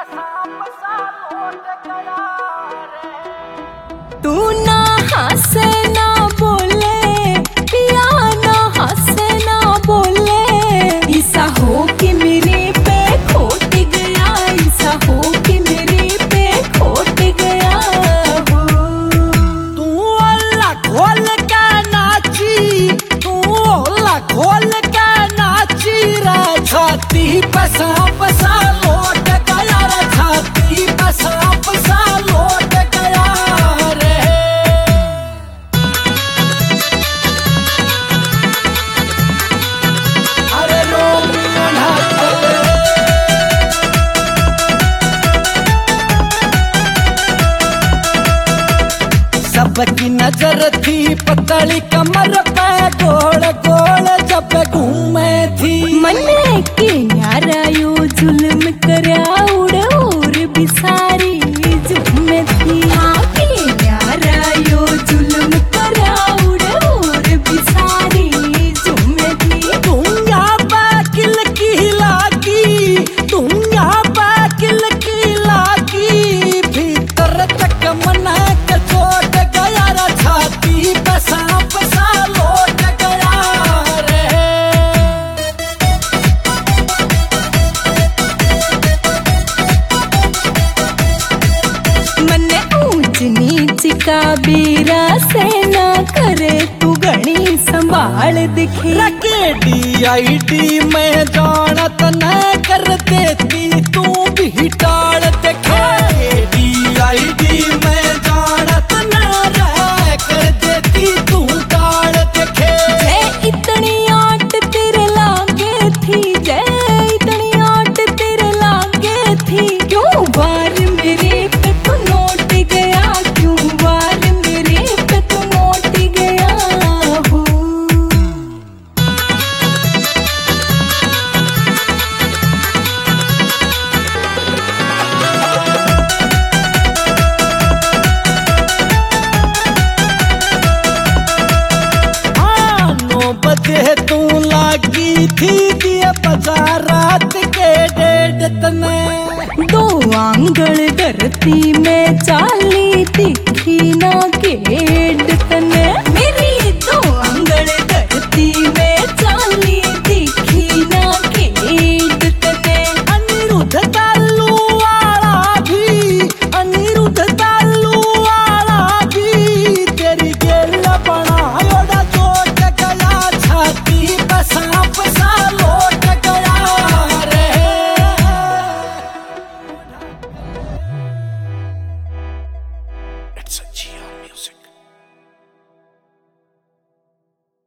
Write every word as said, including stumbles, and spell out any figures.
तू ना हंसे ना बोले पिया ना हंसे ना बोले ऐसा हो कि मेरे पे खोट गया ऐसा हो कि मेरे पे खोट गया हो। तू अल्लाह खोल के नाची तू अल्लाह खोल के नाची रे छाती पे सांप सा लौट गया रे छाती पे सांप सा लौट गया रे। अरे रोमियो ना सबकी नजर थी पतली कमर पे गोल गोल जब घूमे थी मन के यारा यो जुल्म करया उड़ और बिसारी जुम्मे थी हाँ के यारा यो जुल्म करया उड़ और बिसारी जुम्मे थी। दुनिया पे किल की लागी दुनिया पे किल की लागी भीतर तक मना के छोड़ गया रे छाती पे सांप सा लौट गया रे। मन ऊंच नीच का बीरा से ना करे तू घनी संभाल दिखे रकेडी आईडी में जानत न कर देती तू भी टाल देखे डी आईडी में जानत न रह कर देती तू टाल देखे। जय इतनी आट तेरे लागे थी जय इतनी आट तेरे लागे थी क्यों बार मेरे पे तू नोट गया क्यों बार मेरे पे तू नोट गया हो। हाँ नौ बजे तू लागी थी दिए बाजार रात के डेढ़ तने दो आंगल धरती में चाली दिखी ना गेड़ तने